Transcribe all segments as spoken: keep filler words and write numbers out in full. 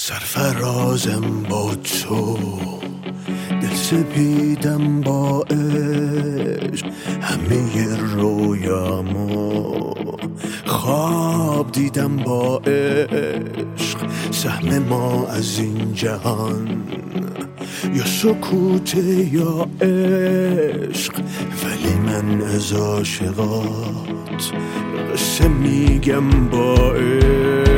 سرفرازم با تو، دل سپیدم با عشق، همه رویامو خواب دیدم با عشق. سهم ما از این جهان یا سکوت یا عشق، ولی من از عاشقات قصه میگم با عشق.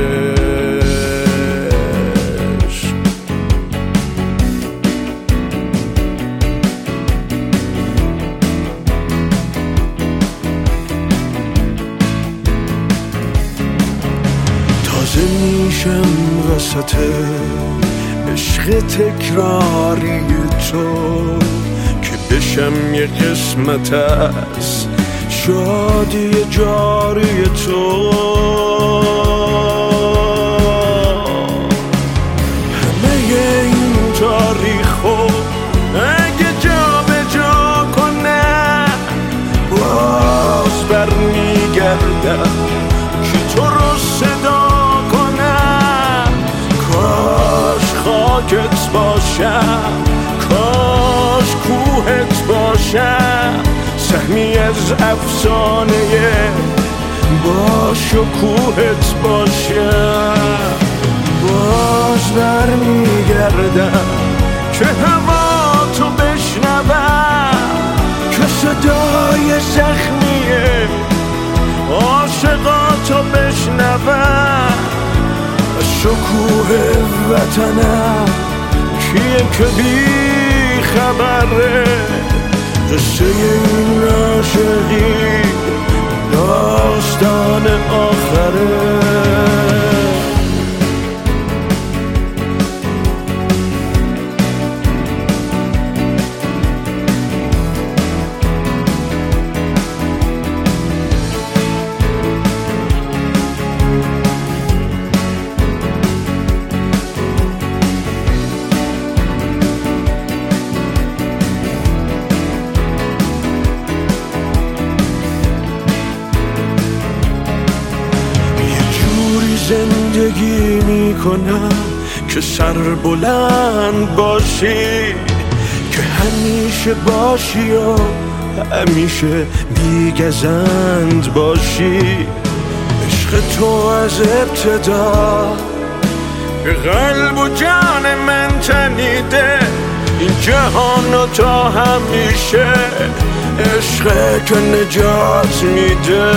تازه میشم وسط عشق تکراری تو، که بشم یه قسمت از شادی جاری تو. همه این تاریخو اگه جا به جا کنه، باز برمیگردم که تو رو صدا کنه. کاش خاکت باشم، کاش کوهت باشم، سهمی از افسانه باش و کوهت باشم. باز برمیگردم که هوا تو بشنوم، که صدای زخمیه عاشقاتو بشنوم. شکوه وطنم کیه که بی خبره، قصه این عاشقی داستان آخره. زندگی میکنم که سر بلند باشی، که همیشه باشی و همیشه بیگزند باشی. عشق تو از ابتدا به قلب و جان من تنیده، این جهان و تا همیشه عشق که نجات میده.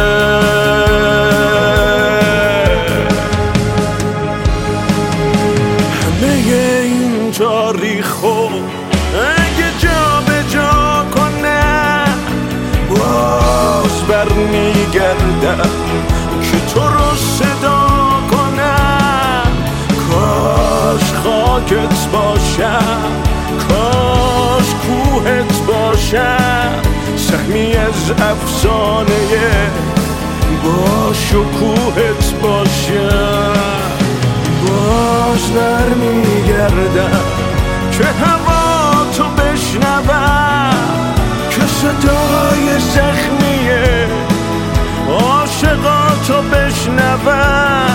تاریخو اگه جا به جا کنه، باز برمیگردم که تو رو صدا کنه. کاش خاکت باشم، کاش کوهت باشم، سهمی از افسانه باش و کوهت باشم. باز برمیگردم که هوا تو بشنوم، که صدای زخمیه عاشقاتو بشنوم.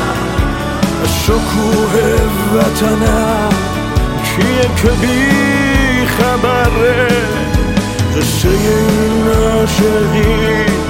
شکوه وطنم کیه که بی خبره، قصه این عاشقی